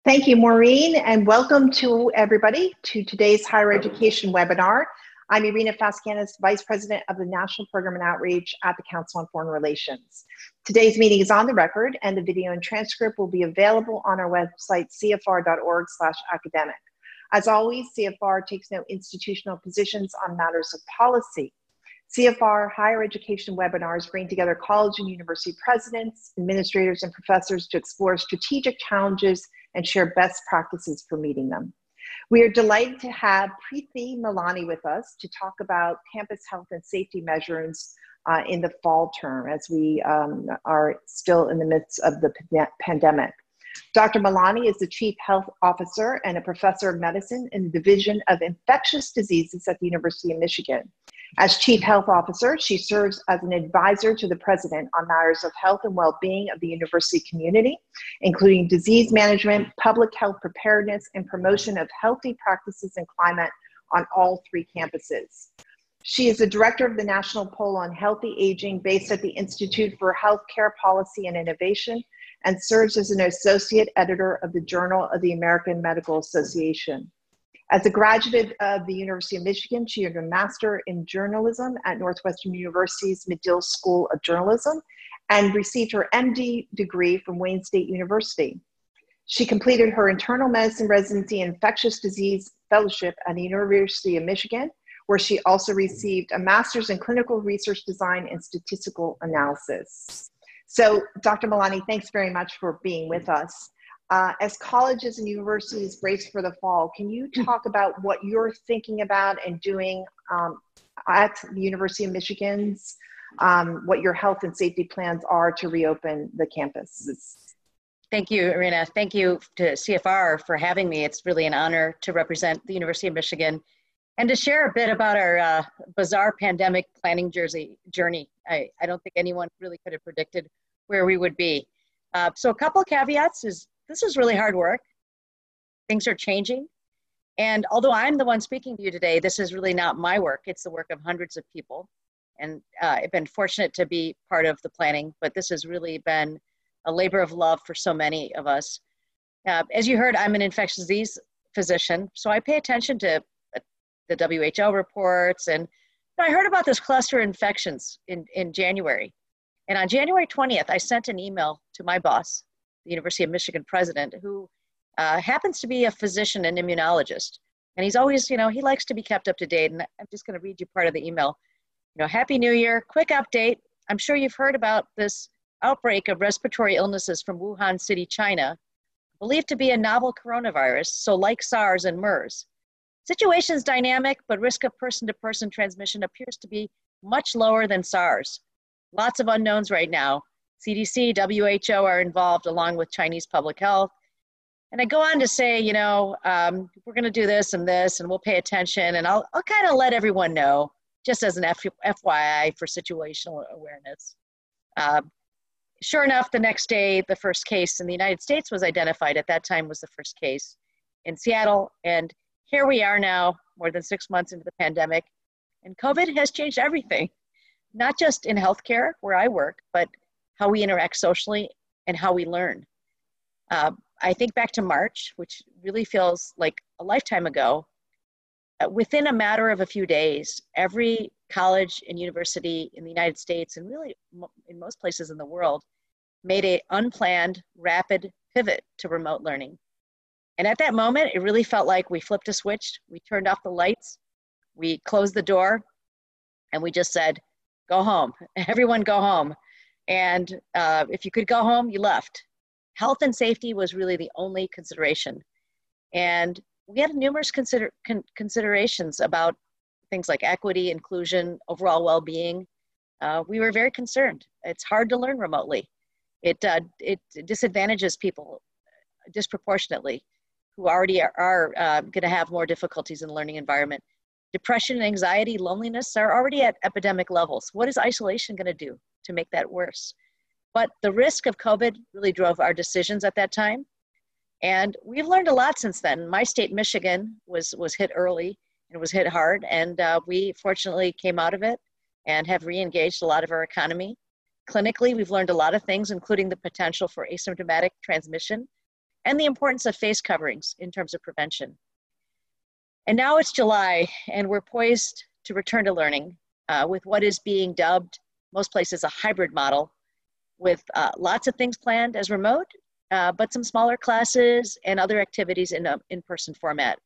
Thank you, Maureen, and welcome to everybody to today's higher education webinar. I'm Irina Faskianis, Vice President of the National Program and Outreach at the Council on Foreign Relations. Today's meeting is on the record, and the video and transcript will be available on our website, cfr.org/academic. As always, CFR takes no institutional positions on matters of policy. CFR higher education webinars bring together college and university presidents, administrators, and professors to explore strategic challenges and share best practices for meeting them. We are delighted to have Preethi Malani with us to talk about campus health and safety measures in the fall term as we are still in the midst of the pandemic. Dr. Malani is the Chief Health Officer and a Professor of Medicine in the Division of Infectious Diseases at the University of Michigan. As Chief Health Officer, she serves as an advisor to the President on matters of health and well-being of the university community, including disease management, public health preparedness, and promotion of healthy practices and climate on all three campuses. She is the Director of the National Poll on Healthy Aging based at the Institute for Healthcare Policy and Innovation, and serves as an Associate Editor of the Journal of the American Medical Association. As a graduate of the University of Michigan, she earned a Master in Journalism at Northwestern University's Medill School of Journalism and received her MD degree from Wayne State University. She completed her internal medicine residency and infectious disease fellowship at the University of Michigan, where she also received a Master's in Clinical Research Design and Statistical Analysis. So, Dr. Malani, thanks very much for being with us. As colleges and universities brace for the fall, can you talk about what you're thinking about and doing at the University of Michigan's, what your health and safety plans are to reopen the campuses? Thank you, Irina. Thank you to CFR for having me. It's really an honor to represent the University of Michigan and to share a bit about our bizarre pandemic planning journey. I don't think anyone really could have predicted where we would be. So a couple of caveats is this is really hard work. Things are changing. And although I'm the one speaking to you today, this is really not my work. It's the work of hundreds of people. And I've been fortunate to be part of the planning, but this has really been a labor of love for so many of us. As you heard, I'm an infectious disease physician, so I pay attention to the WHO reports. And I heard about this cluster of infections in January. And on January 20th, I sent an email to my boss, the University of Michigan president, who happens to be a physician and immunologist. And he's always, he likes to be kept up to date. And I'm just going to read you part of the email. Happy New Year, quick update. I'm sure you've heard about this outbreak of respiratory illnesses from Wuhan City, China, believed to be a novel coronavirus, so like SARS and MERS. Situation is dynamic, but risk of person-to-person transmission appears to be much lower than SARS. Lots of unknowns right now. CDC, WHO are involved along with Chinese public health. And I go on to say, we're going to do this, and we'll pay attention. And I'll kind of let everyone know, just as an FYI for situational awareness. Sure enough, the next day, the first case in the United States was identified. At that time was the first case in Seattle. And here we are now, more than 6 months into the pandemic. And COVID has changed everything, not just in healthcare, where I work, but how we interact socially and how we learn. I think back to March, which really feels like a lifetime ago. Within a matter of a few days, every college and university in the United States, and really in most places in the world, made an unplanned, rapid pivot to remote learning. And at that moment, it really felt like we flipped a switch, we turned off the lights, we closed the door, and we just said, go home, everyone go home. And if you could go home, you left. Health and safety was really the only consideration. And we had numerous considerations about things like equity, inclusion, overall well-being. We were very concerned. It's hard to learn remotely. It disadvantages people disproportionately who already are going to have more difficulties in the learning environment. Depression and anxiety, loneliness are already at epidemic levels. What is isolation going to do to make that worse? But the risk of COVID really drove our decisions at that time. And we've learned a lot since then. My state, Michigan, was hit early and was hit hard. And we fortunately came out of it and have re-engaged a lot of our economy. Clinically, we've learned a lot of things, including the potential for asymptomatic transmission and the importance of face coverings in terms of prevention. And now it's July, and we're poised to return to learning with what is being dubbed, most places, a hybrid model, with lots of things planned as remote, but some smaller classes and other activities in an in-person format.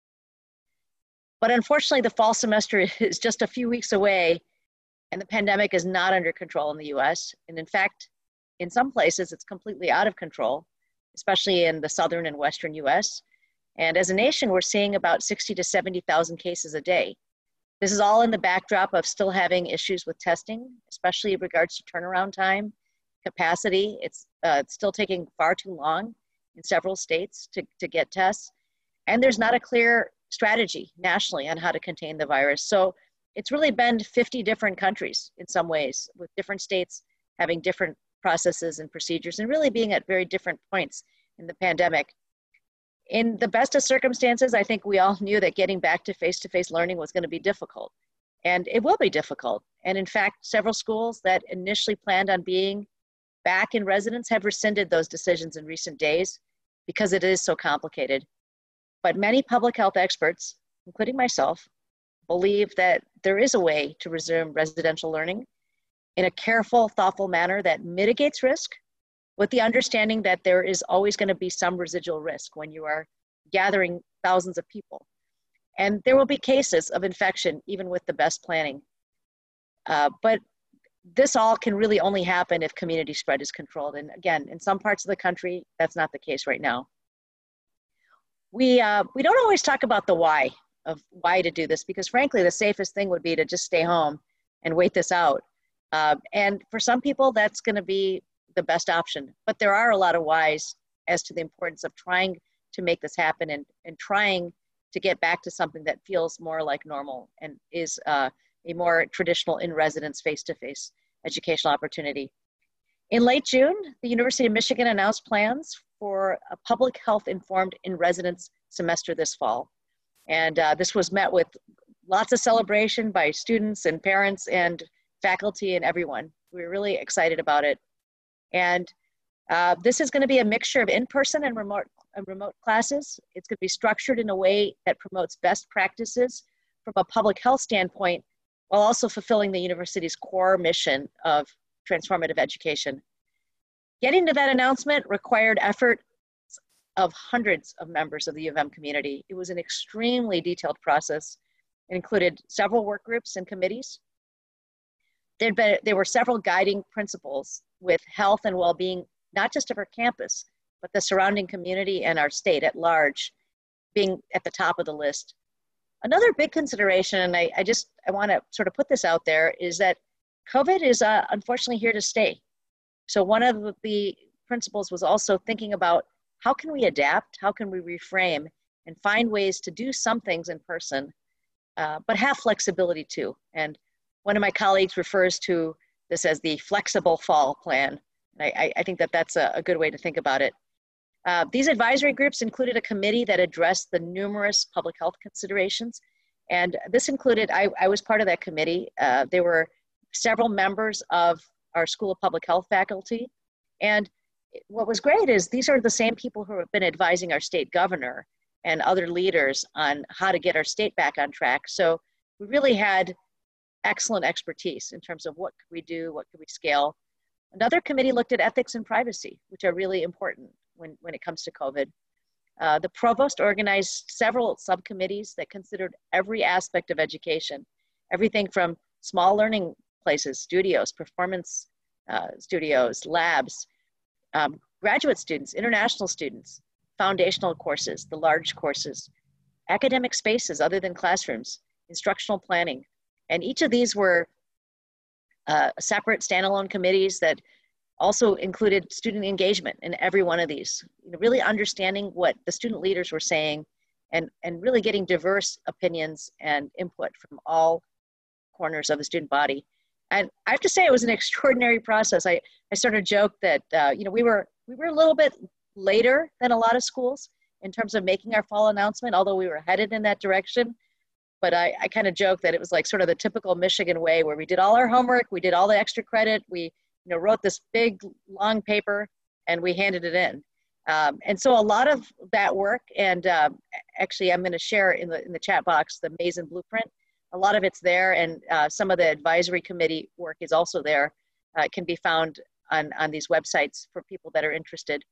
But unfortunately, the fall semester is just a few weeks away, and the pandemic is not under control in the US. And in fact, in some places, it's completely out of control, especially in the southern and western US. And as a nation, we're seeing about 60 to 70,000 cases a day. This is all in the backdrop of still having issues with testing, especially in regards to turnaround time, capacity. It's still taking far too long in several states to get tests. And there's not a clear strategy nationally on how to contain the virus. So it's really been 50 different countries in some ways, with different states having different processes and procedures and really being at very different points in the pandemic. In the best of circumstances, I think we all knew that getting back to face-to-face learning was going to be difficult, and it will be difficult. And in fact, several schools that initially planned on being back in residence have rescinded those decisions in recent days because it is so complicated. But many public health experts, including myself, believe that there is a way to resume residential learning in a careful, thoughtful manner that mitigates risk, with the understanding that there is always going to be some residual risk when you are gathering thousands of people. And there will be cases of infection even with the best planning. But this all can really only happen if community spread is controlled. And again, in some parts of the country, that's not the case right now. We don't always talk about the why to do this, because frankly, the safest thing would be to just stay home and wait this out. And for some people, that's going to be the best option. But there are a lot of whys as to the importance of trying to make this happen and trying to get back to something that feels more like normal and is a more traditional in-residence face-to-face educational opportunity. In late June, the University of Michigan announced plans for a public health informed in-residence semester this fall. And this was met with lots of celebration by students and parents and faculty and everyone. We were really excited about it. And this is going to be a mixture of in-person and remote classes. It's going to be structured in a way that promotes best practices from a public health standpoint, while also fulfilling the university's core mission of transformative education. Getting to that announcement required effort of hundreds of members of the U of M community. It was an extremely detailed process. It included several work groups and committees. There were several guiding principles with health and well-being, not just of our campus, but the surrounding community and our state at large being at the top of the list. Another big consideration, and I want to sort of put this out there, is that COVID is unfortunately here to stay. So one of the principles was also thinking about how can we adapt, how can we reframe and find ways to do some things in person, but have flexibility too. And one of my colleagues refers to this as the flexible fall plan. I think that that's a good way to think about it. These advisory groups included a committee that addressed the numerous public health considerations. And this included, I was part of that committee. There were several members of our School of Public Health faculty. And what was great is these are the same people who have been advising our state governor and other leaders on how to get our state back on track. So we really had excellent expertise in terms of what could we do, what could we scale. Another committee looked at ethics and privacy, which are really important when it comes to COVID. The provost organized several subcommittees that considered every aspect of education, everything from small learning places, studios, performance studios, labs, graduate students, international students, foundational courses, the large courses, academic spaces other than classrooms, instructional planning. And each of these were separate standalone committees that also included student engagement in every one of these. Really understanding what the student leaders were saying and really getting diverse opinions and input from all corners of the student body. And I have to say it was an extraordinary process. I sort of joked that we were a little bit later than a lot of schools in terms of making our fall announcement, although we were headed in that direction. But I kind of joke that it was like sort of the typical Michigan way where we did all our homework, we did all the extra credit, we wrote this big long paper and we handed it in. And so a lot of that work, and actually I'm going to share in the chat box the Mason Blueprint. A lot of it's there, and some of the advisory committee work is also there. It can be found on these websites for people that are interested.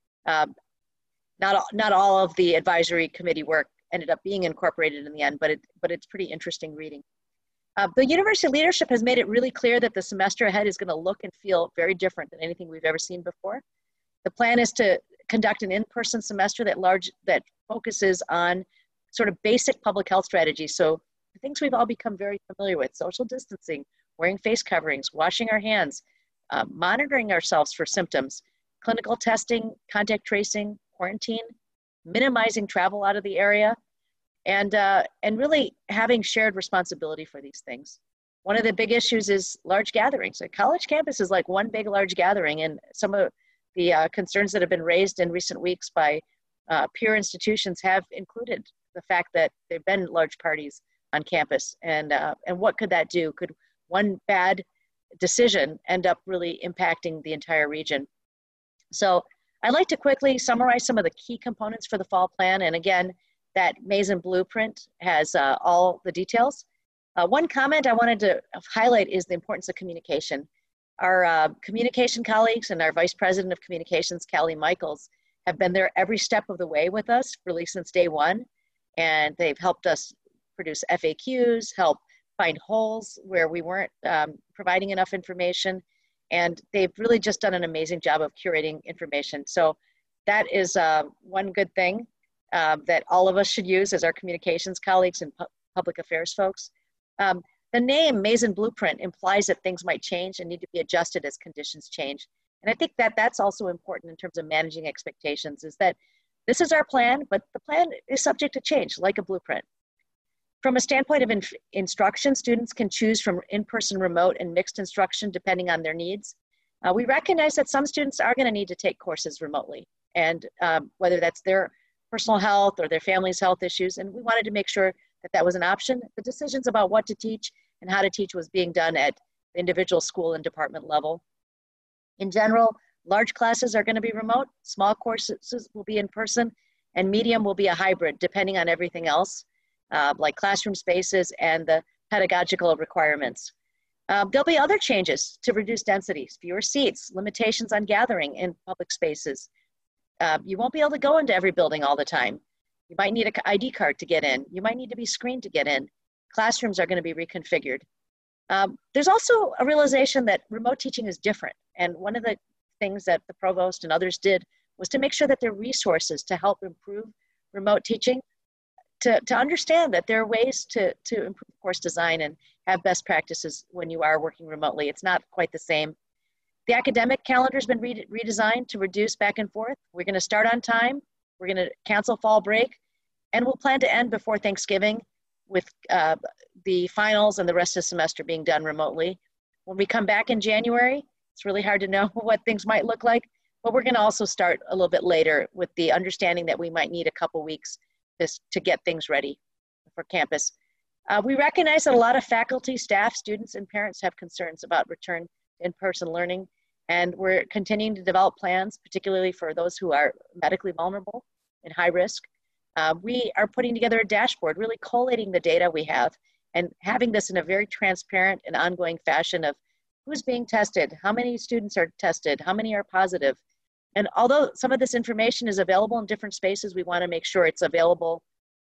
Not all of the advisory committee work ended up being incorporated in the end, but it's pretty interesting reading. The university leadership has made it really clear that the semester ahead is going to look and feel very different than anything we've ever seen before. The plan is to conduct an in-person semester that focuses on sort of basic public health strategies. So the things we've all become very familiar with: social distancing, wearing face coverings, washing our hands, monitoring ourselves for symptoms, clinical testing, contact tracing, quarantine, minimizing travel out of the area, and really having shared responsibility for these things. One of the big issues is large gatherings. A college campus is like one big large gathering, and some of the concerns that have been raised in recent weeks by peer institutions have included the fact that there have been large parties on campus, and what could that do? Could one bad decision end up really impacting the entire region? So I'd like to quickly summarize some of the key components for the fall plan. And again, that Mason Blueprint has all the details. One comment I wanted to highlight is the importance of communication. Our communication colleagues and our Vice President of Communications, Callie Michaels, have been there every step of the way with us, really since day one. And they've helped us produce FAQs, help find holes where we weren't providing enough information. And they've really just done an amazing job of curating information. So that is one good thing that all of us should use as our communications colleagues and public affairs folks. The name Mason Blueprint implies that things might change and need to be adjusted as conditions change. And I think that that's also important in terms of managing expectations, is that this is our plan, but the plan is subject to change, like a blueprint. From a standpoint of instruction, students can choose from in-person, remote, and mixed instruction depending on their needs. We recognize that some students are going to need to take courses remotely, and whether that's their personal health or their family's health issues, and we wanted to make sure that that was an option. The decisions about what to teach and how to teach was being done at the individual school and department level. In general, large classes are going to be remote, small courses will be in person, and medium will be a hybrid depending on everything else, like classroom spaces and the pedagogical requirements. There'll be other changes to reduce densities, fewer seats, limitations on gathering in public spaces. You won't be able to go into every building all the time. You might need an ID card to get in. You might need to be screened to get in. Classrooms are going to be reconfigured. There's also a realization that remote teaching is different. And one of the things that the provost and others did was to make sure that there are resources to help improve remote teaching, to understand that there are ways to improve course design and have best practices when you are working remotely. It's not quite the same. The academic calendar has been redesigned to reduce back and forth. We're going to start on time. We're going to cancel fall break, and we'll plan to end before Thanksgiving with the finals and the rest of the semester being done remotely. When we come back in January, it's really hard to know what things might look like, but we're going to also start a little bit later with the understanding that we might need a couple weeks to get things ready for campus. We recognize that a lot of faculty, staff, students, and parents have concerns about return to in-person learning, and we're continuing to develop plans, particularly for those who are medically vulnerable and high risk. We are putting together a dashboard, really collating the data we have and having this in a very transparent and ongoing fashion of who's being tested, how many students are tested, how many are positive. And although some of this information is available in different spaces, we want to make sure it's available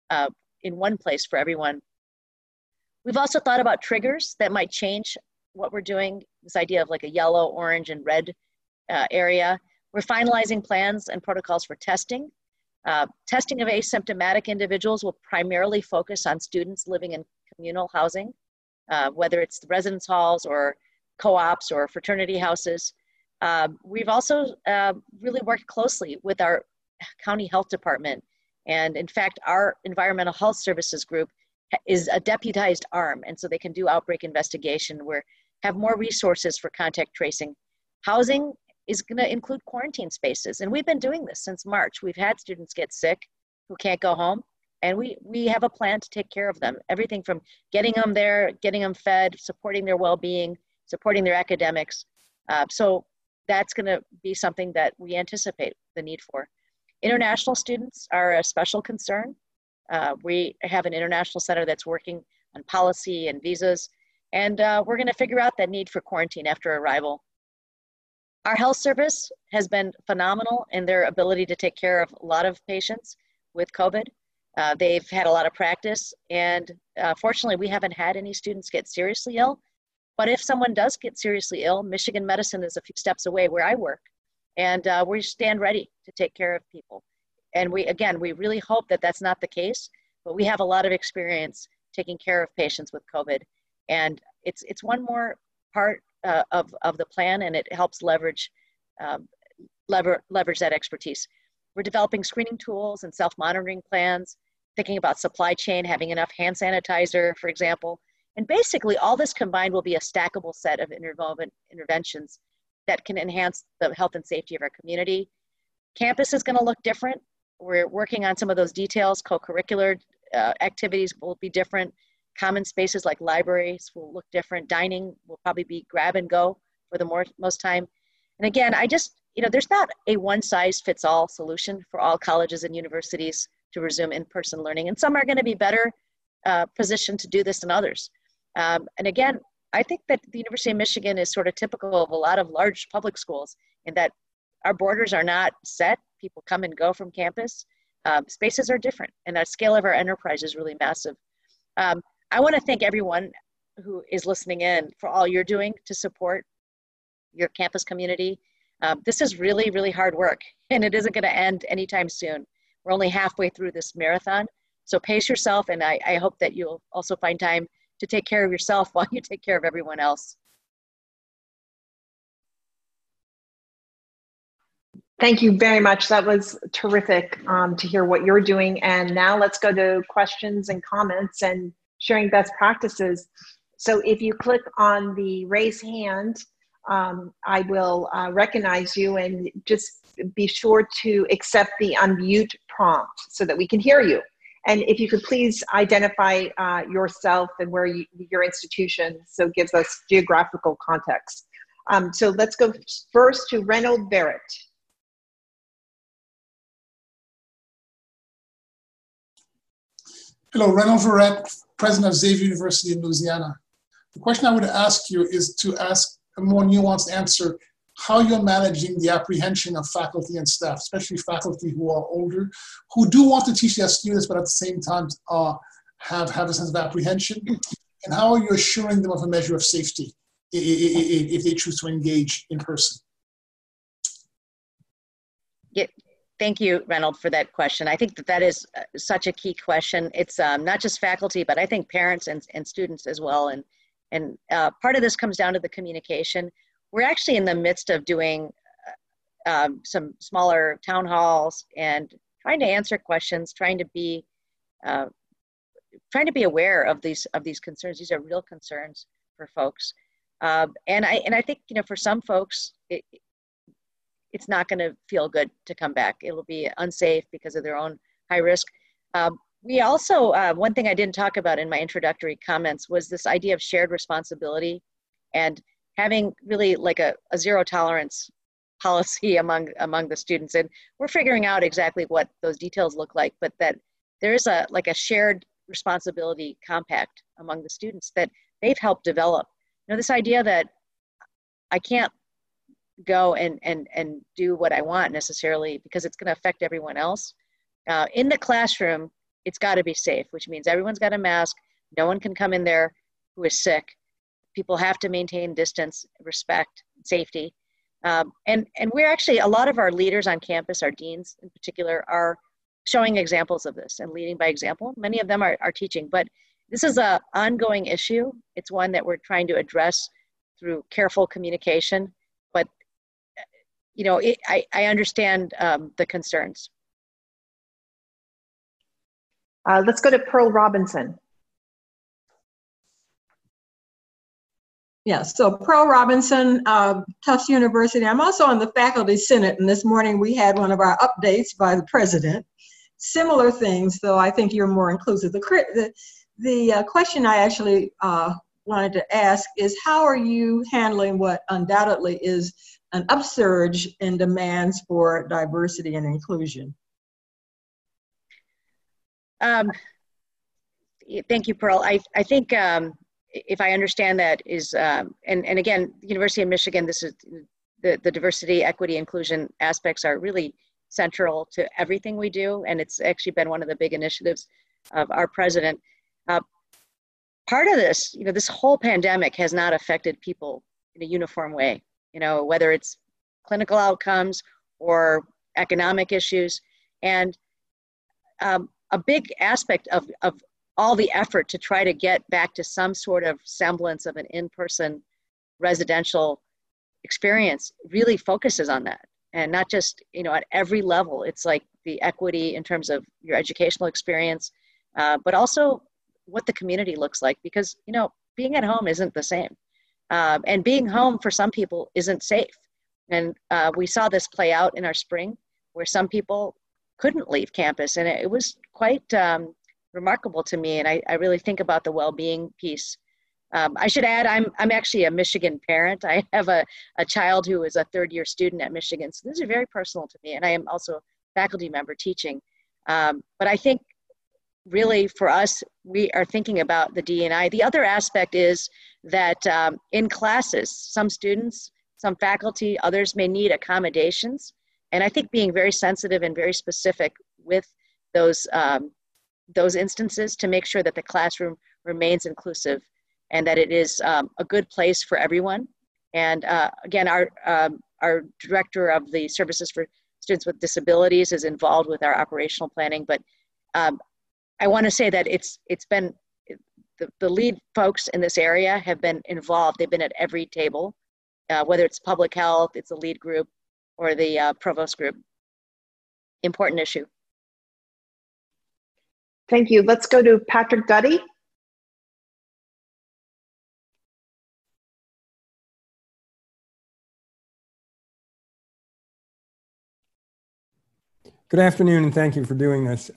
in one place for everyone. We've also thought about triggers that might change what we're doing, this idea of like a yellow, orange, and red area. We're finalizing plans and protocols for testing. Testing of asymptomatic individuals will primarily focus on students living in communal housing, whether it's the residence halls or co-ops or fraternity houses. We've also really worked closely with our county health department. And in fact, our environmental health services group is a deputized arm. And so they can do outbreak investigation, have more resources for contact tracing. Housing is going to include quarantine spaces. And we've been doing this since March. We've had students get sick who can't go home. And we have a plan to take care of them. Everything from getting them there, getting them fed, supporting their well-being, supporting their academics. So that's going to be something that we anticipate the need for. International students are a special concern. We have an international center that's working on policy and visas, and we're going to figure out that need for quarantine after arrival. Our health service has been phenomenal in their ability to take care of a lot of patients with COVID. They've had a lot of practice, and fortunately, we haven't had any students get seriously ill. But if someone does get seriously ill, Michigan Medicine is a few steps away where I work, and we stand ready to take care of people. And we really hope that that's not the case, but we have a lot of experience taking care of patients with COVID. And it's one more part of the plan, and it helps leverage that expertise. We're developing screening tools and self-monitoring plans, thinking about supply chain, having enough hand sanitizer, for example. And basically all this combined will be a stackable set of interventions that can enhance the health and safety of our community. Campus is going to look different. We're working on some of those details. Co-curricular activities will be different. Common spaces like libraries will look different. Dining will probably be grab and go for the most time. And again, there's not a one-size-fits-all solution for all colleges and universities to resume in-person learning. And some are going to be better positioned to do this than others. And again, I think that the University of Michigan is sort of typical of a lot of large public schools in that our borders are not set. People come and go from campus. Spaces are different, and the scale of our enterprise is really massive. I want to thank everyone who is listening in for all you're doing to support your campus community. This is really, really hard work, and it isn't going to end anytime soon. We're only halfway through this marathon, so pace yourself, and I hope that you'll also find time to take care of yourself while you take care of everyone else. Thank you very much. That was terrific to hear what you're doing. And now let's go to questions and comments and sharing best practices. So if you click on the raise hand, I will recognize you, and just be sure to accept the unmute prompt so that we can hear you. And if you could please identify yourself and where your institution, so it gives us geographical context. So let's go first to Reynold Barrett. Hello, Reynold Barrett, president of Xavier University in Louisiana. The question I would ask you is to ask a more nuanced answer, how you're managing the apprehension of faculty and staff, especially faculty who are older, who do want to teach their students, but at the same time have a sense of apprehension, and how are you assuring them of a measure of safety if they choose to engage in person? Yeah, thank you, Reynold, for that question. I think that is such a key question. It's not just faculty, but I think parents and students as well. And part of this comes down to the communication. We're actually in the midst of doing some smaller town halls and trying to answer questions, trying to be aware of these concerns. These are real concerns for folks, and I think for some folks it's not going to feel good to come back. It'll be unsafe because of their own high risk. We also, one thing I didn't talk about in my introductory comments was this idea of shared responsibility and having really like a zero tolerance policy among the students. And we're figuring out exactly what those details look like, but that there is a shared responsibility compact among the students that they've helped develop. This idea that I can't go and do what I want necessarily because it's going to affect everyone else. In the classroom, it's got to be safe, which means everyone's got a mask. No one can come in there who is sick. People have to maintain distance, respect, safety. And we're actually, a lot of our leaders on campus, our deans in particular, are showing examples of this and leading by example. Many of them are teaching, but this is an ongoing issue. It's one that we're trying to address through careful communication. But, I understand the concerns. Let's go to Pearl Robinson. Yeah, so Pearl Robinson, Tufts University. I'm also on the faculty senate, and this morning we had one of our updates by the president. Similar things, though I think you're more inclusive. The question I actually wanted to ask is, how are you handling what undoubtedly is an upsurge in demands for diversity and inclusion? Thank you, Pearl. I think if I understand that is, and again, the University of Michigan, this is the diversity, equity, inclusion aspects are really central to everything we do. And it's actually been one of the big initiatives of our president. Part of this, this whole pandemic has not affected people in a uniform way, whether it's clinical outcomes or economic issues. And a big aspect of all the effort to try to get back to some sort of semblance of an in-person residential experience really focuses on that. And not just, at every level. It's like the equity in terms of your educational experience, but also what the community looks like, because, being at home isn't the same. And being home for some people isn't safe. And we saw this play out in our spring where some people couldn't leave campus. And it was quite remarkable to me. And I really think about the well-being piece. I should add, I'm actually a Michigan parent. I have a child who is a third-year student at Michigan. So these are very personal to me. And I am also a faculty member teaching. But I think really for us, we are thinking about the D&I. The other aspect is that in classes, some students, some faculty, others may need accommodations. And I think being very sensitive and very specific with those instances to make sure that the classroom remains inclusive and that it is a good place for everyone. And again, our director of the Services for Students with Disabilities is involved with our operational planning. But I want to say that it's been, the lead folks in this area have been involved. They've been at every table, whether it's public health, it's the lead group, or the provost group. Important issue. Thank you. Let's go to Patrick Duddy. Good afternoon, and thank you for doing this.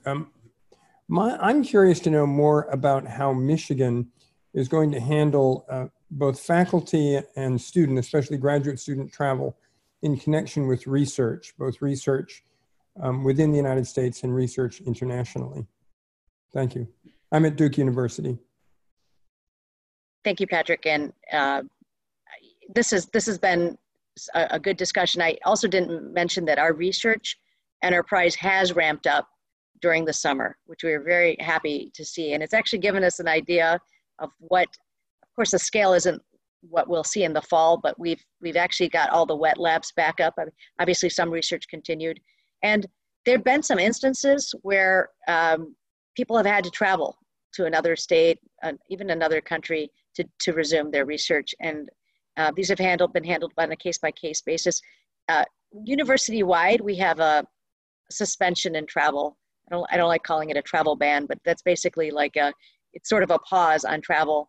I'm curious to know more about how Michigan is going to handle both faculty and student, especially graduate student travel, in connection with research, both research within the United States and research internationally. Thank you. I'm at Duke University. Thank you, Patrick. And this has been a good discussion. I also didn't mention that our research enterprise has ramped up during the summer, which we are very happy to see. And it's actually given us an idea of what, of course, the scale isn't what we'll see in the fall, but we've actually got all the wet labs back up. Obviously, some research continued. And there have been some instances where people have had to travel to another state, even another country, to resume their research. And these have been handled on a case-by-case basis. University-wide, we have a suspension in travel. I don't like calling it a travel ban, but that's basically like it's sort of a pause on travel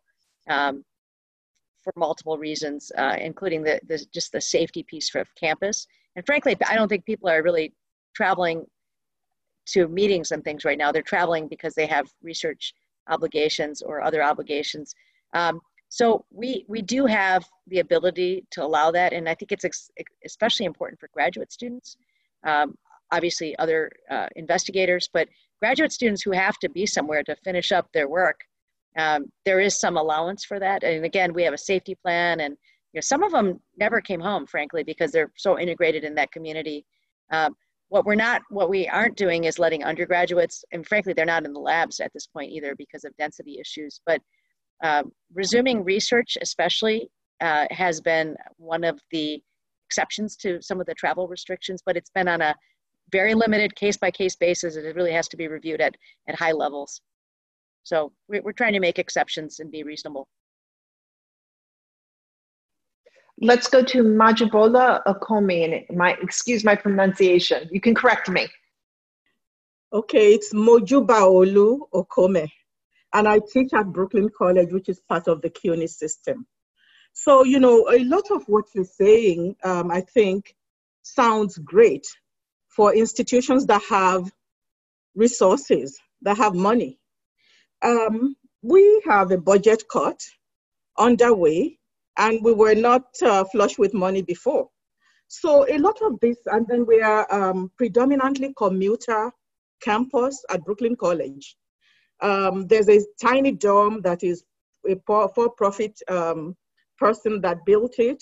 for multiple reasons, including just the safety piece for campus. And frankly, I don't think people are really traveling to meetings and things right now. They're traveling because they have research obligations or other obligations. So we do have the ability to allow that. And I think it's especially important for graduate students. Obviously other investigators, but graduate students who have to be somewhere to finish up their work, there is some allowance for that. And again, we have a safety plan, and some of them never came home, frankly, because they're so integrated in that community. What we aren't doing is letting undergraduates, and frankly, they're not in the labs at this point either because of density issues, but resuming research especially has been one of the exceptions to some of the travel restrictions, but it's been on a very limited case-by-case basis, and it really has to be reviewed at high levels. So we're trying to make exceptions and be reasonable. Let's go to Majibola Okomi, and excuse my pronunciation. You can correct me. Okay, it's Mojubaolu Okome, and I teach at Brooklyn College, which is part of the CUNY system. So, a lot of what you're saying, I think, sounds great for institutions that have resources, that have money. We have a budget cut underway, and we were not flush with money before. So a lot of this, and then we are predominantly commuter campus at Brooklyn College. There's a tiny dorm that is a for-profit person that built it.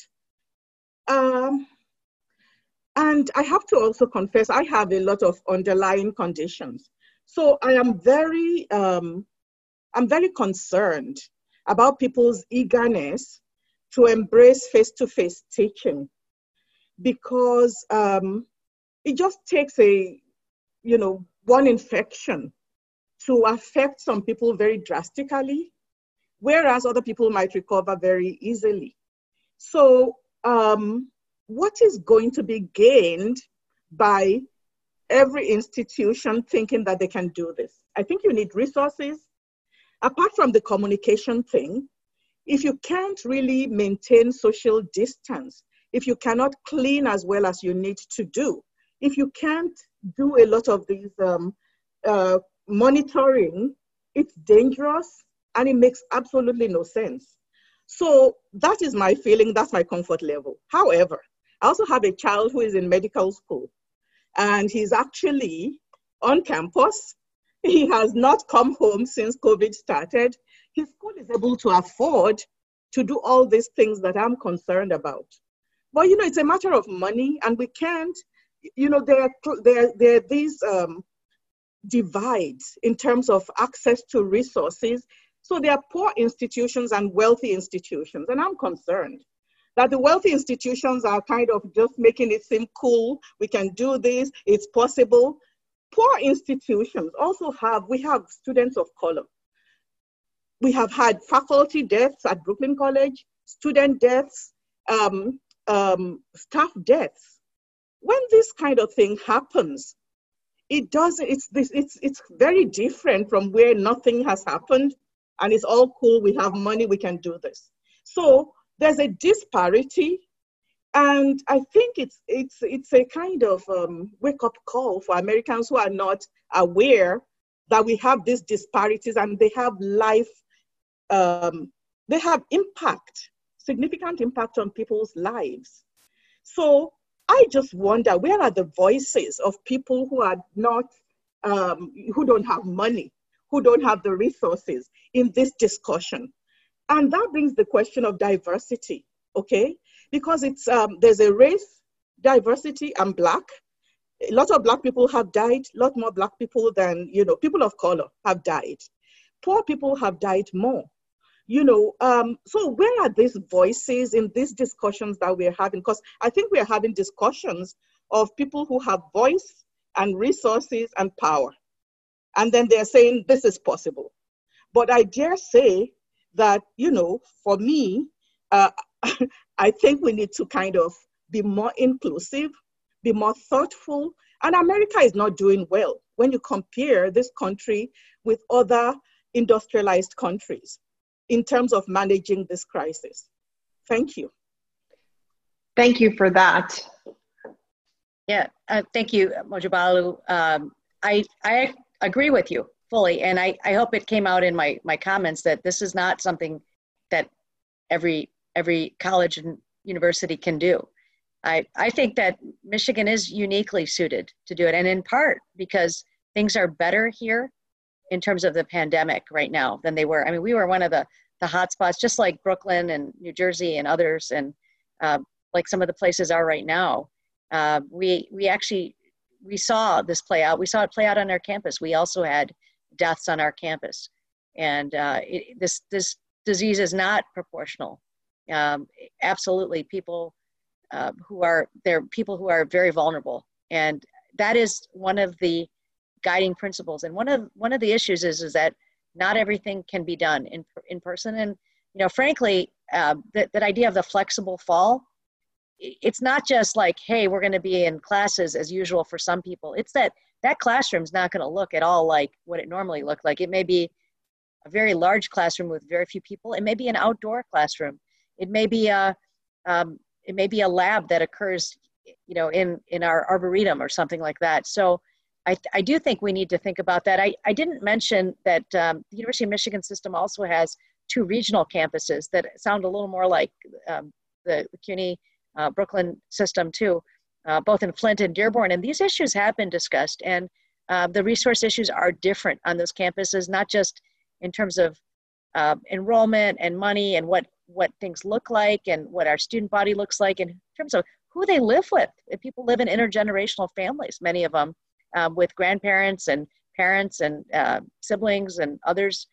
And I have to also confess, I have a lot of underlying conditions. So I am I'm very concerned about people's eagerness to embrace face-to-face teaching, because it just takes one infection to affect some people very drastically, whereas other people might recover very easily. So what is going to be gained by every institution thinking that they can do this? I think you need resources. Apart from the communication thing, if you can't really maintain social distance, if you cannot clean as well as you need to do, if you can't do a lot of these monitoring, it's dangerous and it makes absolutely no sense. So that is my feeling, that's my comfort level. However, I also have a child who is in medical school, and he's actually on campus. He has not come home since COVID started. His school is able to afford to do all these things that I'm concerned about. But it's a matter of money, and we can't, there are these divides in terms of access to resources. So there are poor institutions and wealthy institutions, and I'm concerned that the wealthy institutions are kind of just making it seem cool. We can do this, it's possible. Poor institutions also we have students of color. We have had faculty deaths at Brooklyn College, student deaths, staff deaths. When this kind of thing happens, it's very different from where nothing has happened and it's all cool, we have money, we can do this. So there's a disparity, and I think it's a kind of wake-up call for Americans who are not aware that we have these disparities, and they have they have impact, significant impact on people's lives. So I just wonder, where are the voices of people who are not, who don't have money, who don't have the resources in this discussion? And that brings the question of diversity, okay? Because there's a race diversity. I'm Black. A lot of Black people have died, a lot more Black people than, people of color have died. Poor people have died more. So where are these voices in these discussions that we're having? Because I think we're having discussions of people who have voice and resources and power. And then they're saying this is possible. But I dare say that, for me, I think we need to kind of be more inclusive, be more thoughtful. And America is not doing well when you compare this country with other industrialized countries in terms of managing this crisis. Thank you. Thank you for that. Yeah, thank you, Mojibalu. I agree with you fully, and I hope it came out in my comments that this is not something that every college and university can do. I think that Michigan is uniquely suited to do it, and in part because things are better here in terms of the pandemic right now than they were. I mean, we were one of the hot spots, just like Brooklyn and New Jersey and others, and like some of the places are right now. We saw this play out. We saw it play out on our campus. We also had deaths on our campus, and this disease is not proportional. Absolutely, people who are very vulnerable, and that is one of the guiding principles. And one of the issues is that not everything can be done in person. And frankly, that idea of the flexible fall, it's not just like, hey, we're going to be in classes as usual for some people. It's that classroom's not going to look at all like what it normally looked like. It may be a very large classroom with very few people. It may be an outdoor classroom. It may be a lab that occurs, in our arboretum or something like that. So I do think we need to think about that. I didn't mention that the University of Michigan system also has 2 regional campuses that sound a little more like the CUNY Brooklyn system too, both in Flint and Dearborn. And these issues have been discussed, and the resource issues are different on those campuses, not just in terms of enrollment and money and what things look like and what our student body looks like, in terms of who they live with. If people live in intergenerational families, many of them with grandparents and parents and siblings and others.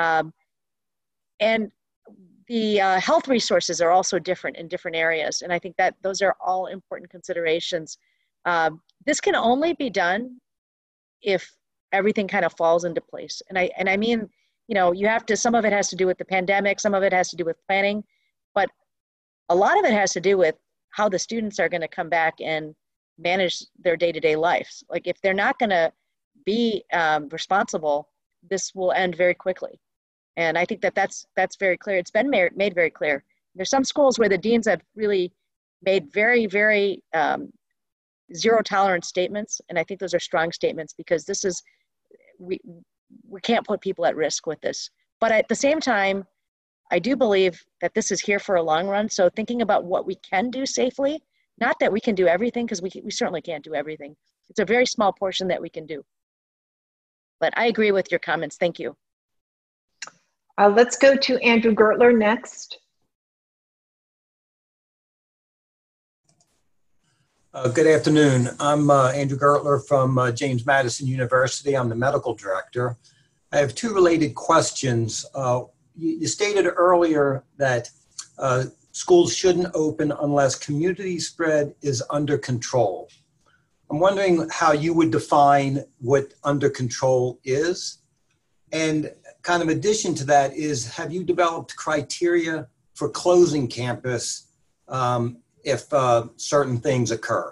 And the health resources are also different in different areas. And I think that those are all important considerations. This can only be done if everything kind of falls into place. And I mean, you know, you have to, some of it has to do with the pandemic, some of it has to do with planning, but a lot of it has to do with how the students are going to come back and manage their day-to-day lives. Like if they're not going to be responsible, this will end very quickly. And I think that that's very clear. It's been made very clear. There's some schools where the deans have really made very, very zero tolerance statements. And I think those are strong statements, because this is, we can't put people at risk with this. But at the same time, I do believe that this is here for a long run. So thinking about what we can do safely, not that we can do everything, because we certainly can't do everything. It's a very small portion that we can do. But I agree with your comments. Thank you. Let's go to Andrew Gertler next. Good afternoon. I'm Andrew Gertler from James Madison University. I'm the medical director. I have two related questions. You stated earlier that schools shouldn't open unless community spread is under control. I'm wondering how you would define what under control is. And kind of addition to that is, have you developed criteria for closing campus if certain things occur?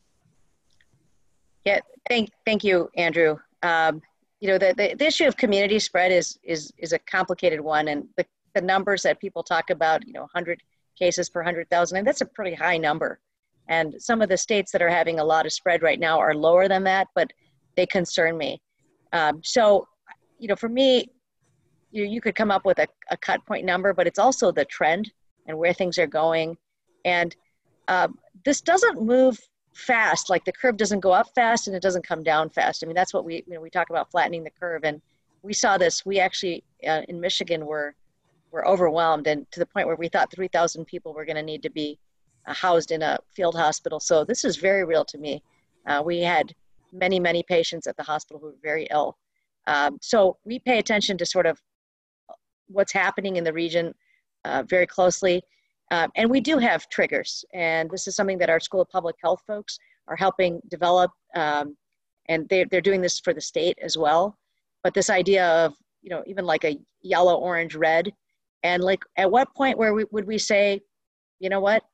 Yeah, thank you, Andrew. You know, the issue of community spread is a complicated one, and the numbers that people talk about, you know, 100 cases per 100,000, and that's a pretty high number. And some of the states that are having a lot of spread right now are lower than that, but they concern me. So, you know, for me, you could come up with a cut point number, but it's also the trend and where things are going. And this doesn't move fast. Like the curve doesn't go up fast and it doesn't come down fast. I mean, that's what we talk about, flattening the curve. And we saw this. We actually in Michigan were overwhelmed, and to the point where we thought 3,000 people were going to need to be housed in a field hospital. So this is very real to me. We had many, many patients at the hospital who were very ill. So we pay attention to sort of what's happening in the region very closely. And we do have triggers. And this is something that our School of Public Health folks are helping develop. And they're doing this for the state as well. But this idea of, you know, even like a yellow, orange, red, and like at what point where would we say, you know what,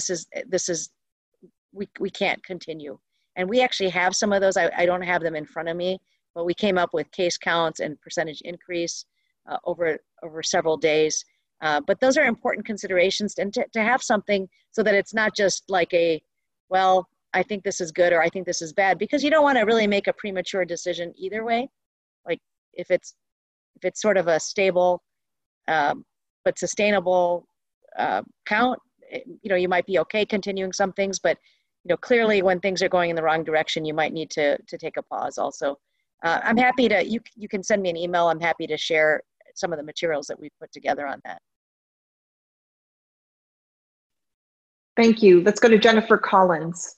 we can't continue. And we actually have some of those. I don't have them in front of me, but we came up with case counts and percentage increase over several days. But those are important considerations, and to have something so that it's not just like well, I think this is good or I think this is bad, because you don't want to really make a premature decision either way. Like if it's sort of a stable but sustainable count, you know, you might be okay continuing some things, but you know, clearly when things are going in the wrong direction, you might need to take a pause also. I'm happy to, you can send me an email. I'm happy to share some of the materials that we put together on that. Thank you. Let's go to Jennifer Collins.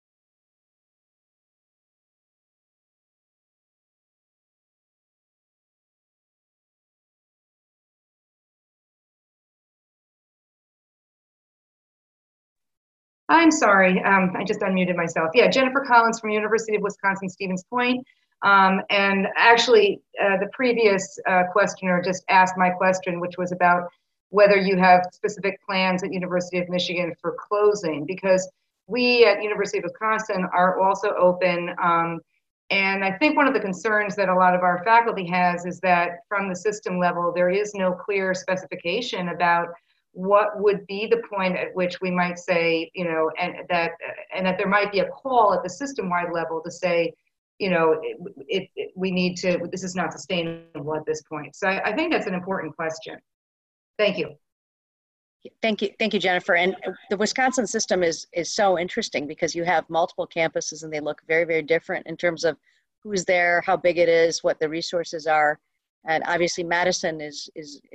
I'm sorry, I just unmuted myself. Yeah, Jennifer Collins from University of Wisconsin-Stevens Point. And actually, the previous questioner just asked my question, which was about whether you have specific plans at University of Michigan for closing, because we at University of Wisconsin are also open. And I think one of the concerns that a lot of our faculty has is that from the system level, there is no clear specification about what would be the point at which we might say, you know, and that there might be a call at the system-wide level to say, you know, we need to, this is not sustainable at this point. So I think that's an important question. Thank you. Thank you, Jennifer. And the Wisconsin system is so interesting because you have multiple campuses and they look very, very different in terms of who's there, how big it is, what the resources are. And obviously Madison is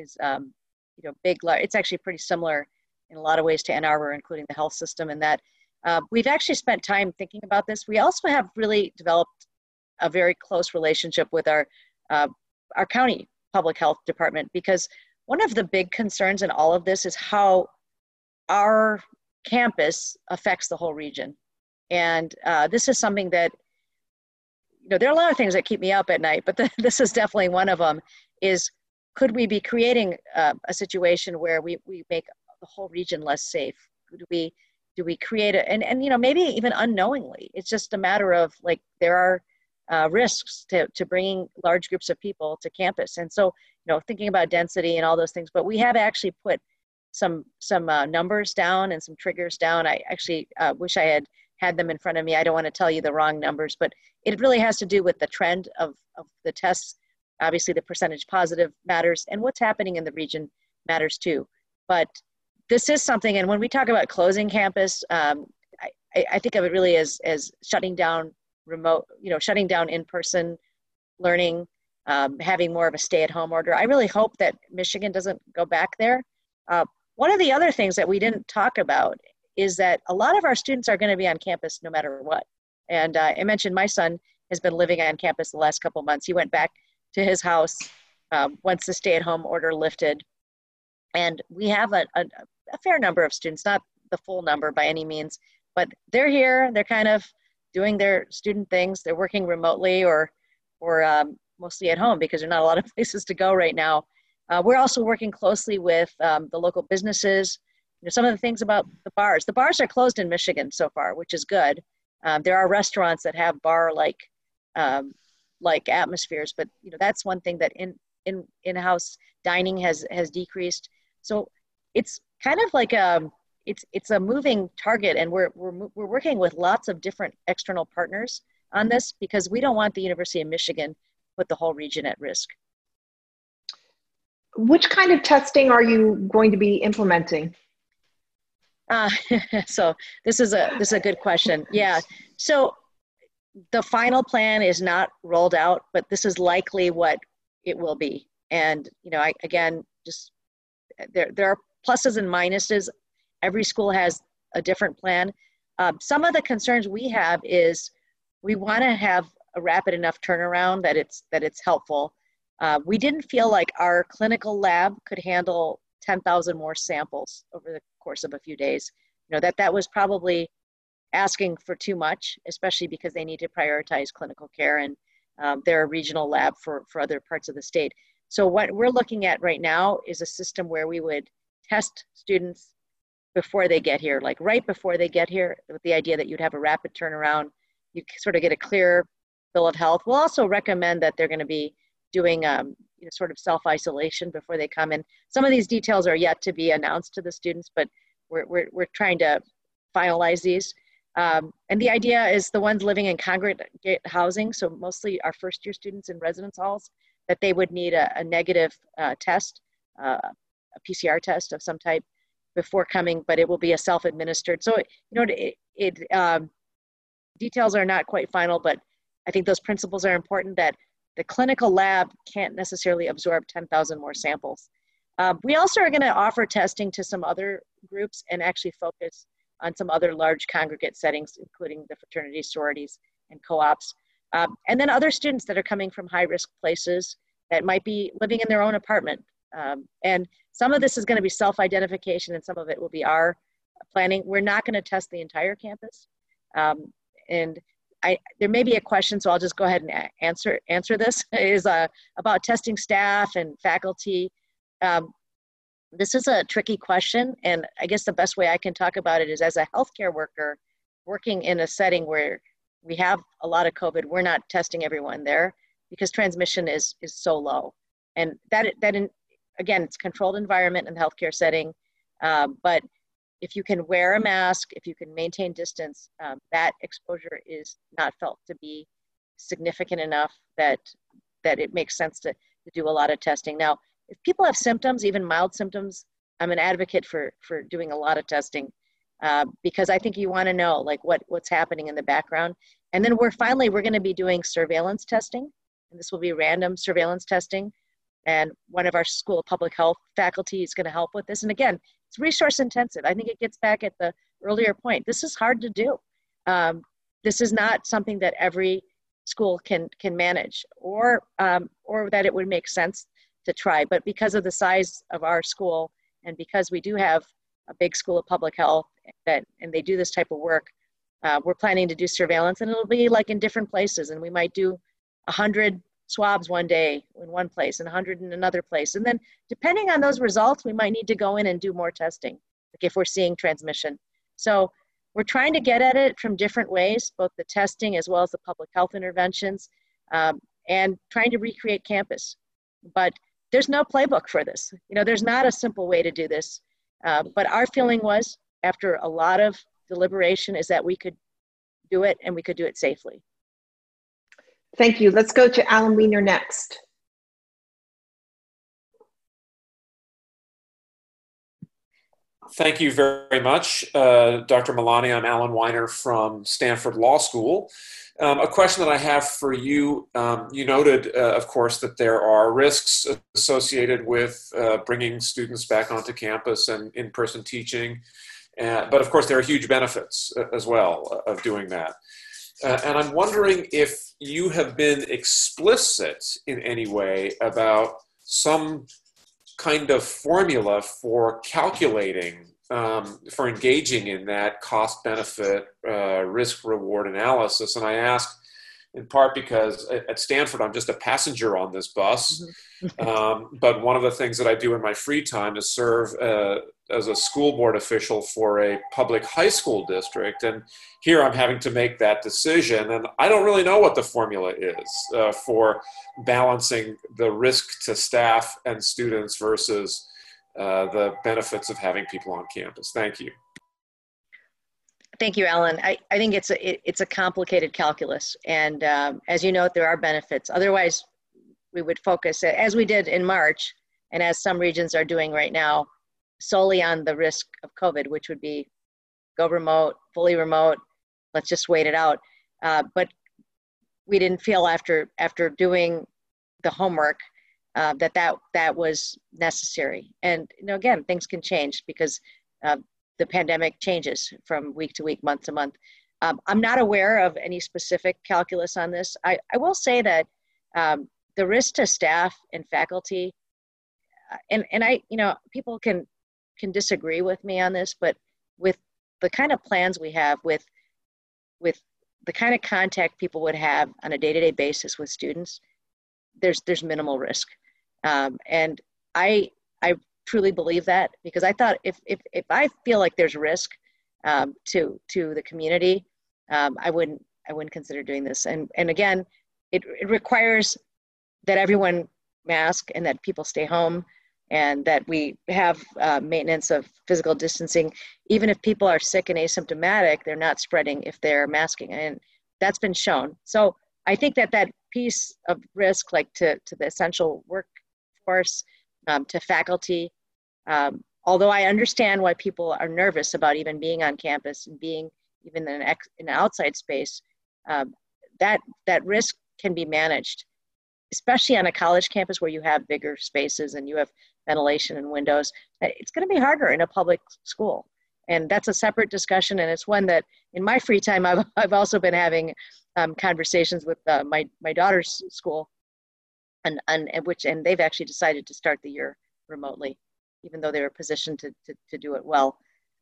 big. It's actually pretty similar in a lot of ways to Ann Arbor, including the health system, and that we've actually spent time thinking about this. We also have really developed a very close relationship with our county public health department, because one of the big concerns in all of this is how our campus affects the whole region. And this is something that, there are a lot of things that keep me up at night, but this is definitely one of them, is could we be creating a situation where we make the whole region less safe? Do we create and maybe even unknowingly, it's just a matter of like, there are risks to bringing large groups of people to campus. And so, thinking about density and all those things, but we have actually put some numbers down and some triggers down. I actually wish I had them in front of me. I don't want to tell you the wrong numbers, but it really has to do with the trend of the tests. Obviously the percentage positive matters, and what's happening in the region matters too. But this is something, and when we talk about closing campus, I think of it really as shutting down remote, shutting down in-person learning, having more of a stay-at-home order. I really hope that Michigan doesn't go back there. One of the other things that we didn't talk about is that a lot of our students are going to be on campus no matter what. And I mentioned my son has been living on campus the last couple of months. He went back to his house once the stay-at-home order lifted. And we have a fair number of students, not the full number by any means, but they're here, they're kind of doing their student things. They're working remotely or mostly at home because there's not a lot of places to go right now. We're also working closely with the local businesses. Some of the things about the bars. The bars are closed in Michigan so far, which is good. There are restaurants that have bar-like atmospheres, but that's one thing that in-house dining has decreased. So it's kind of like it's a moving target, and we're working with lots of different external partners on this because we don't want the University of Michigan to put the whole region at risk. Which kind of testing are you going to be implementing? So this is a good question. Yeah. So the final plan is not rolled out, but this is likely what it will be. And there are pluses and minuses. Every school has a different plan. Some of the concerns we have is we want to have a rapid enough turnaround that it's helpful. We didn't feel like our clinical lab could handle 10,000 more samples over the course of a few days. That was probably asking for too much, especially because they need to prioritize clinical care, and they're a regional lab for other parts of the state. So what we're looking at right now is a system where we would test students before they get here, like right before they get here, with the idea that you'd have a rapid turnaround. You sort of get a clear bill of health. We'll also recommend that they're going to be doing sort of self-isolation before they come in. Some of these details are yet to be announced to the students, but we're trying to finalize these. And the idea is the ones living in congregate housing, so mostly our first year students in residence halls, that they would need a negative test, a PCR test of some type before coming, but it will be a self-administered. So, details are not quite final, but I think those principles are important, that the clinical lab can't necessarily absorb 10,000 more samples. We also are going to offer testing to some other groups and actually focus on some other large congregate settings, including the fraternities, sororities, and co-ops. And then other students that are coming from high-risk places that might be living in their own apartment. And some of this is going to be self-identification, and some of it will be our planning. We're not going to test the entire campus. And there may be a question, so I'll just go ahead and answer this, is about testing staff and faculty. This is a tricky question, and I guess the best way I can talk about it is as a healthcare worker working in a setting where we have a lot of COVID, we're not testing everyone there because transmission is so low. And that again, it's a controlled environment in the healthcare setting, but if you can wear a mask, if you can maintain distance, that exposure is not felt to be significant enough that it makes sense to do a lot of testing. Now, if people have symptoms, even mild symptoms, I'm an advocate for doing a lot of testing because I think you want to know like what's happening in the background. And then we're going to be doing surveillance testing, and this will be random surveillance testing. And one of our School of Public Health faculty is going to help with this. And again, it's resource intensive. I think it gets back at the earlier point. This is hard to do. This is not something that every school can manage, or that it would make sense to try. But because of the size of our school, and because we do have a big School of Public Health and they do this type of work, we're planning to do surveillance, and it'll be like in different places. And we might do 100 swabs one day in one place and 100 in another place. And then depending on those results, we might need to go in and do more testing, like if we're seeing transmission. So we're trying to get at it from different ways, both the testing as well as the public health interventions, and trying to recreate campus. But there's no playbook for this. You know, there's not a simple way to do this. But our feeling was, after a lot of deliberation, is that we could do it and we could do it safely. Thank you. Let's go to Alan Weiner next. Thank you very much, Dr. Malani. I'm Alan Weiner from Stanford Law School. A question that I have for you, you noted, of course, that there are risks associated with bringing students back onto campus and in-person teaching, but of course there are huge benefits as well of doing that. And I'm wondering if you have been explicit in any way about some kind of formula for calculating, for engaging in that cost-benefit, risk-reward analysis. And I ask in part because at Stanford, I'm just a passenger on this bus. But one of the things that I do in my free time is serve as a school board official for a public high school district. And here I'm having to make that decision. And I don't really know what the formula is for balancing the risk to staff and students versus the benefits of having people on campus. Thank you. Thank you, Alan. I think it's a complicated calculus. And as you note, there are benefits. Otherwise, we would focus, as we did in March, and as some regions are doing right now, solely on the risk of COVID, which would be go remote, fully remote, let's just wait it out. But we didn't feel after doing the homework that was necessary. And you know, again, things can change because the pandemic changes from week to week, month to month. I'm not aware of any specific calculus on this. I will say that the risk to staff and faculty, and I, you know, people can disagree with me on this, but with the kind of plans we have, with the kind of contact people would have on a day-to-day basis with students, there's minimal risk. And I truly believe that, because I thought if I feel like there's risk to the community, I wouldn't consider doing this. And again, it requires that everyone mask and that people stay home and that we have maintenance of physical distancing. Even if people are sick and asymptomatic, they're not spreading if they're masking, and that's been shown. So I think that piece of risk, like to the essential workforce, to faculty, although I understand why people are nervous about even being on campus and being even in an outside space, that risk can be managed, especially on a college campus where you have bigger spaces and you have ventilation and windows. It's going to be harder in a public school. And that's a separate discussion. And it's one that in my free time, I've also been having conversations with my daughter's school, and they've actually decided to start the year remotely, even though they were positioned to do it well.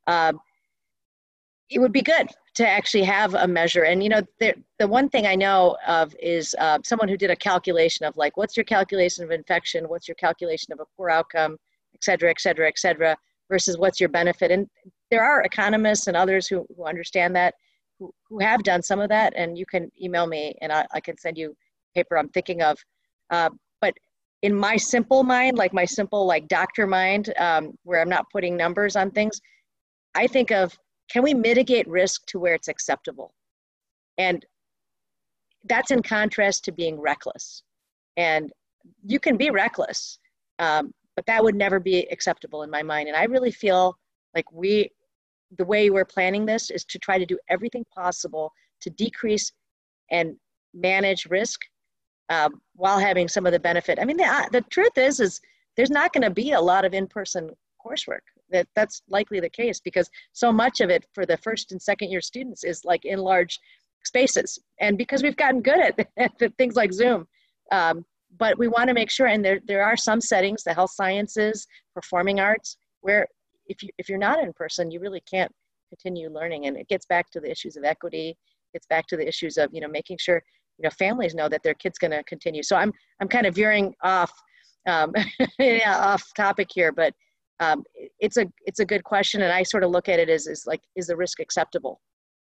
It would be good to actually have a measure. And, you know, the one thing I know of is someone who did a calculation of like, what's your calculation of infection? What's your calculation of a poor outcome, et cetera, et cetera, et cetera, versus what's your benefit? And there are economists and others who understand that, who have done some of that. And you can email me and I can send you paper I'm thinking of. But in my simple mind, like my simple like doctor mind, where I'm not putting numbers on things, I think of, can we mitigate risk to where it's acceptable? And that's in contrast to being reckless. And you can be reckless, But that would never be acceptable in my mind. And I really feel like the way we're planning this is to try to do everything possible to decrease and manage risk while having some of the benefit. I mean, the truth is there's not going to be a lot of in-person coursework. That's likely the case because so much of it for the first and second year students is like in large spaces. And because we've gotten good at things like Zoom. But we want to make sure, and there are some settings, the health sciences, performing arts, where if you're not in person, you really can't continue learning. And it gets back to the issues of equity. It's back to the issues of, making sure, families know that their kid's going to continue. So I'm kind of veering off, off topic here, but it's a good question. And I sort of look at it as is the risk acceptable?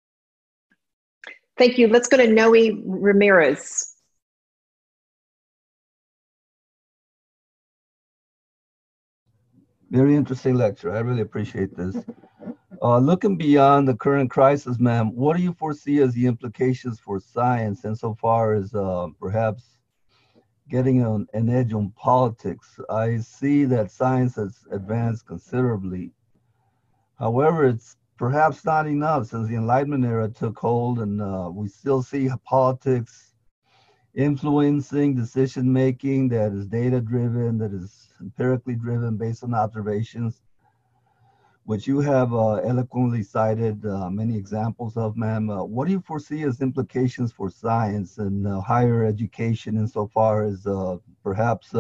Thank you. Let's go to Noe Ramirez. Very interesting lecture. I really appreciate this. Looking beyond the current crisis, ma'am, what do you foresee as the implications for science insofar as perhaps getting an edge on politics? I see that science has advanced considerably. However, it's perhaps not enough since the Enlightenment era took hold, and we still see politics influencing decision-making that is data-driven, that is empirically driven based on observations, which you have eloquently cited many examples of, ma'am. What do you foresee as implications for science and higher education insofar as perhaps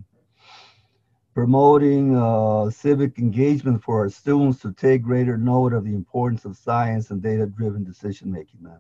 promoting civic engagement for our students to take greater note of the importance of science and data-driven decision-making, ma'am?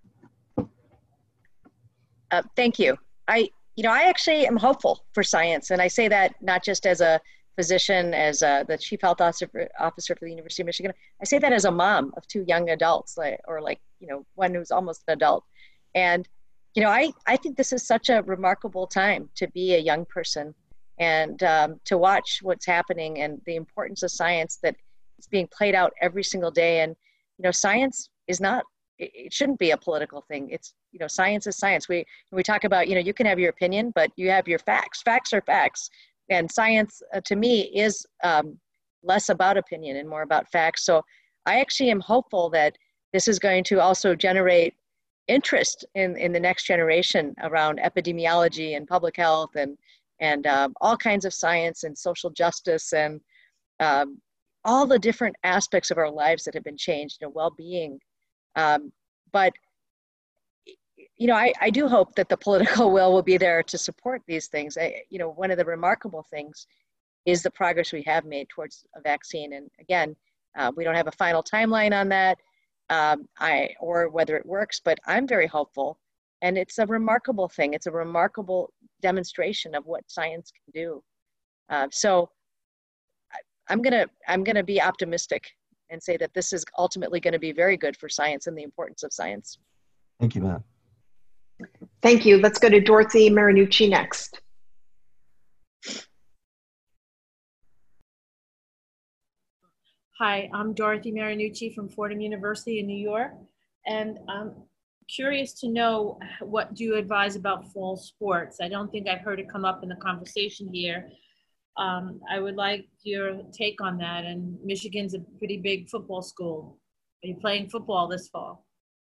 Thank you. I actually am hopeful for science. And I say that not just as a physician, as the chief health officer for the University of Michigan. I say that as a mom of two young adults, one who's almost an adult. And, I think this is such a remarkable time to be a young person and to watch what's happening and the importance of science that is being played out every single day. And, science is not, it shouldn't be a political thing. It's, science is science. We talk about, you can have your opinion, but you have your facts. Facts are facts. And science, to me, is less about opinion and more about facts. So I actually am hopeful that this is going to also generate interest in the next generation around epidemiology and public health and all kinds of science and social justice and all the different aspects of our lives that have been changed, well-being. But I do hope that the political will be there to support these things. One of the remarkable things is the progress we have made towards a vaccine. And again, we don't have a final timeline on that or whether it works, but I'm very hopeful. And it's a remarkable thing. It's a remarkable demonstration of what science can do. So I'm gonna be optimistic and say that this is ultimately going to be very good for science and the importance of science. Thank you, ma'am. Thank you. Let's go to Dorothy Marinucci next. Hi, I'm Dorothy Marinucci from Fordham University in New York, and I'm curious to know what do you advise about fall sports? I don't think I've heard it come up in the conversation here. I would like your take on that, and Michigan's a pretty big football school. Are you playing football this fall?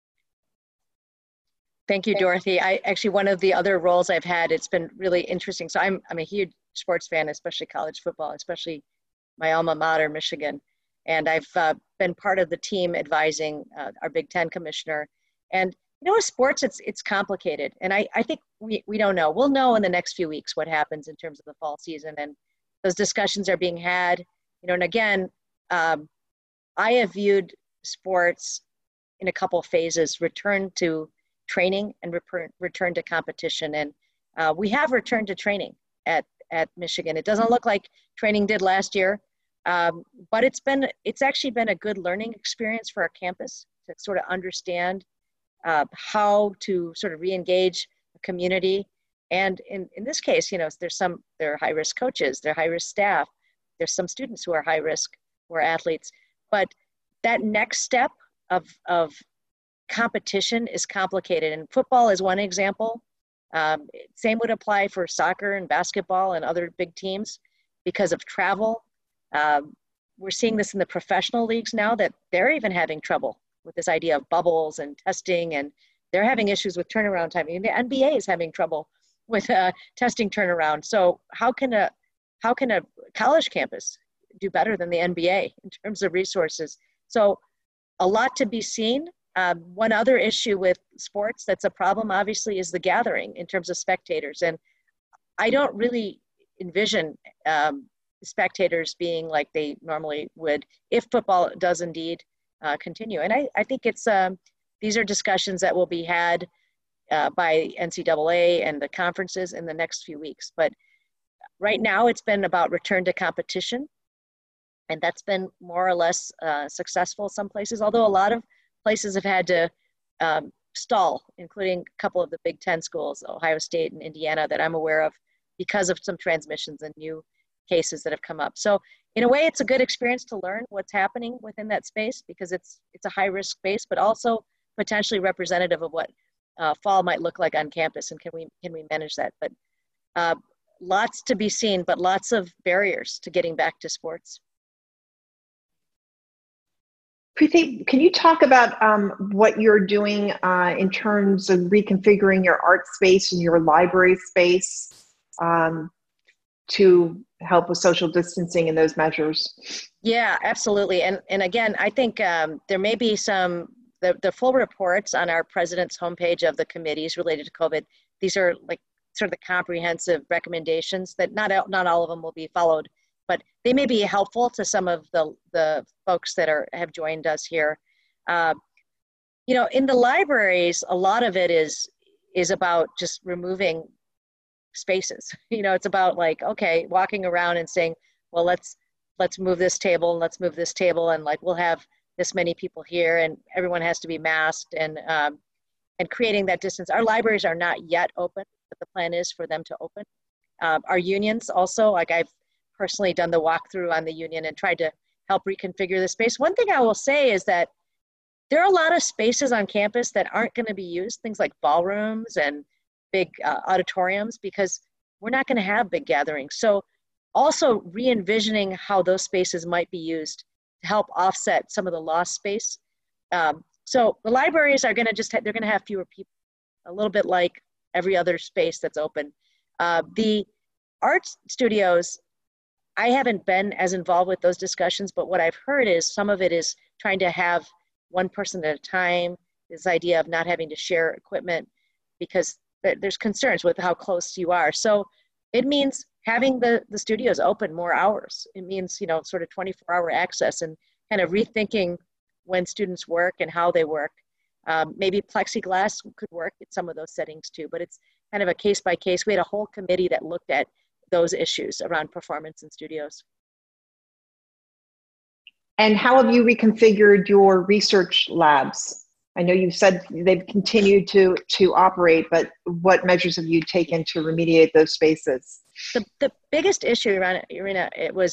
Thank you, Dorothy. One of the other roles I've had, it's been really interesting. So I'm a huge sports fan, especially college football, especially my alma mater, Michigan. And I've been part of the team advising our Big Ten commissioner. And with sports, it's complicated. And I think we don't know. We'll know in the next few weeks what happens in terms of the fall season. And those discussions are being had. And again, I have viewed sports in a couple of phases: return to training and return to competition. And we have returned to training at Michigan. It doesn't look like training did last year, but it's actually been a good learning experience for our campus to sort of understand how to sort of re-engage the community. And in this case, there are high-risk coaches, there are high-risk staff, there's some students who are high risk, who are athletes, but that next step of competition is complicated. And football is one example. Same would apply for soccer and basketball and other big teams. because of travel. We're seeing this in the professional leagues now, that they're even having trouble with this idea of bubbles and testing, and they're having issues with turnaround time. I mean, the NBA is having trouble with testing turnaround. So how can a college campus do better than the NBA in terms of resources? So a lot to be seen. One other issue with sports that's a problem, obviously, is the gathering in terms of spectators. And I don't really envision spectators being like they normally would if football does indeed continue. And I think it's these are discussions that will be had by NCAA and the conferences in the next few weeks. But right now it's been about return to competition, and that's been more or less successful some places, although a lot of places have had to stall, including a couple of the Big Ten schools, Ohio State and Indiana, that I'm aware of, because of some transmissions and new cases that have come up. So in a way, it's a good experience to learn what's happening within that space, because it's a high risk space, but also potentially representative of what fall might look like on campus, and can we manage that? But lots to be seen, but lots of barriers to getting back to sports. Preeti, can you talk about what you're doing in terms of reconfiguring your art space and your library space to help with social distancing and those measures? Yeah, absolutely. And again, I think there may be the full reports on our president's homepage of the committees related to COVID. These are like sort of the comprehensive recommendations that not all of them will be followed, but they may be helpful to some of the folks that have joined us here. You know, in the libraries, a lot of it is about just removing spaces. You know, it's about like, okay, walking around and saying, well, let's move this table and let's move this table, and like we'll have this many people here, and everyone has to be masked, and creating that distance. Our libraries are not yet open, but the plan is for them to open. Our unions also, like I've personally done the walkthrough on the union and tried to help reconfigure the space. One thing I will say is that there are a lot of spaces on campus that aren't going to be used, things like ballrooms and big auditoriums, because we're not going to have big gatherings. So also re-envisioning how those spaces might be used to help offset some of the lost space. So the libraries are going to they're going to have fewer people, a little bit like every other space that's open. The art studios, I haven't been as involved with those discussions, but what I've heard is some of it is trying to have one person at a time, this idea of not having to share equipment, because there's concerns with how close you are. So it means having the studios open more hours. It means, you know, sort of 24-hour access, and kind of rethinking when students work and how they work. Maybe plexiglass could work in some of those settings too, but it's kind of a case by case. We had a whole committee that looked at those issues around performance in studios. And how have you reconfigured your research labs? I know you said they've continued to operate, but what measures have you taken to remediate those spaces? The biggest issue around it, Irina,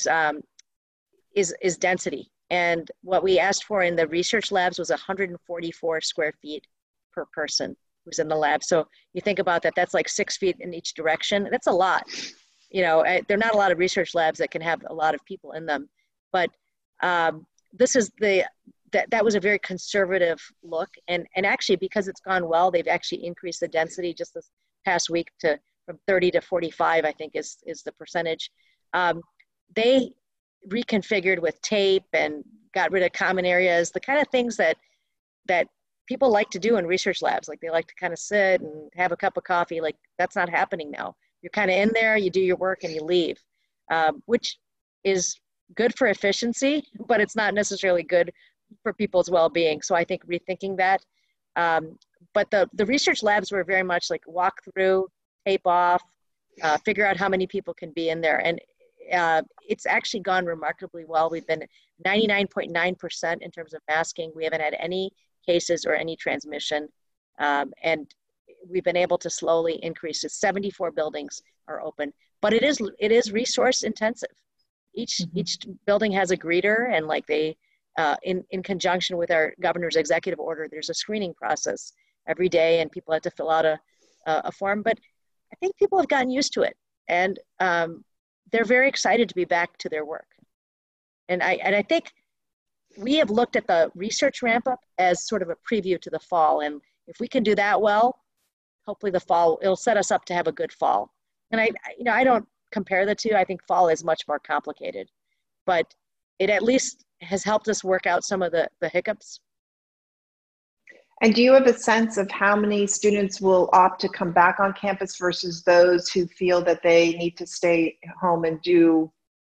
is density. And what we asked for in the research labs was 144 square feet per person who's in the lab. So you think about that, that's like 6 feet in each direction. That's a lot. You know, there are not a lot of research labs that can have a lot of people in them. But this is that was a very conservative look. And actually, because it's gone well, they've actually increased the density just this past week from 30 to 45, I think is the percentage. They reconfigured with tape and got rid of common areas, the kind of things that people like to do in research labs. Like they like to kind of sit and have a cup of coffee. Like that's not happening now. You're kind of in there, you do your work and you leave, which is good for efficiency, but it's not necessarily good for people's well-being. So I think rethinking that. But the research labs were very much like walk through, tape off, figure out how many people can be in there. And it's actually gone remarkably well. We've been 99.9% in terms of masking. We haven't had any cases or any transmission. And we've been able to slowly increase it. 74 buildings are open, but it is resource intensive. Each building has a greeter, and like they, in conjunction with our governor's executive order, there's a screening process every day, and people have to fill out a form. But I think people have gotten used to it, and they're very excited to be back to their work. And I think we have looked at the research ramp up as sort of a preview to the fall. And if we can do that well, hopefully the fall, it'll set us up to have a good fall. And I don't compare the two. I think fall is much more complicated, but it at least has helped us work out some of the hiccups. And do you have a sense of how many students will opt to come back on campus versus those who feel that they need to stay home and do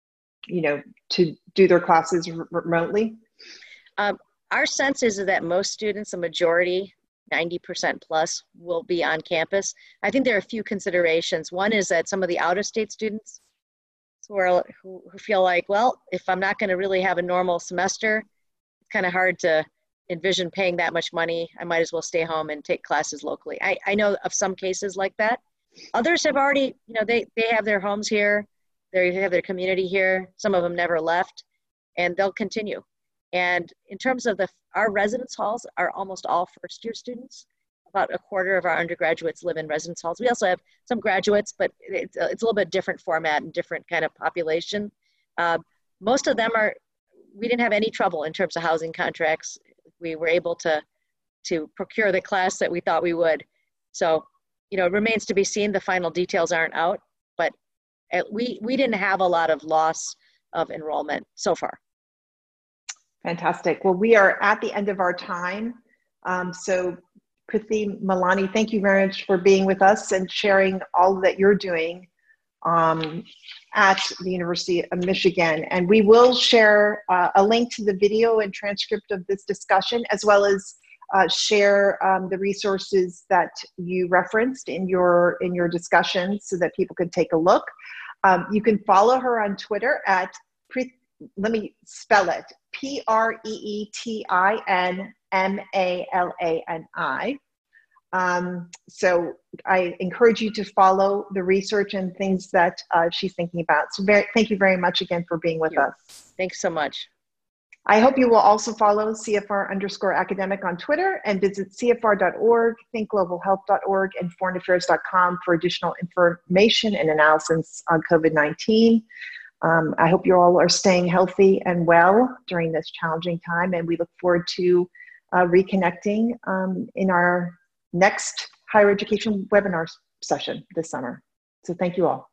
their classes remotely? Our sense is that most students, a majority, 90% plus, will be on campus. I think there are a few considerations. One is that some of the out-of-state students who feel like, well, if I'm not going to really have a normal semester, it's kind of hard to envision paying that much money. I might as well stay home and take classes locally. I know of some cases like that. Others have already, they have their homes here, they have their community here. Some of them never left, and they'll continue. And in terms of our residence halls are almost all first-year students. About a quarter of our undergraduates live in residence halls. We also have some graduates, but it's a little bit different format and different kind of population. Most of them we didn't have any trouble in terms of housing contracts. We were able to procure the class that we thought we would. So, it remains to be seen. The final details aren't out, but we didn't have a lot of loss of enrollment so far. Fantastic. Well, we are at the end of our time. So Prithi, Malani, thank you very much for being with us and sharing all that you're doing at the University of Michigan. And we will share a link to the video and transcript of this discussion, as well as share the resources that you referenced in your discussion so that people can take a look. You can follow her on Twitter at let me spell it, PREETINMALANI. So I encourage you to follow the research and things that she's thinking about. So thank you very much again for being with us. Thanks so much. I hope you will also follow CFR_academic on Twitter and visit CFR.org, thinkglobalhealth.org, and foreignaffairs.com for additional information and analysis on COVID-19. I hope you all are staying healthy and well during this challenging time, and we look forward to reconnecting in our next higher education webinar session this summer. So thank you all.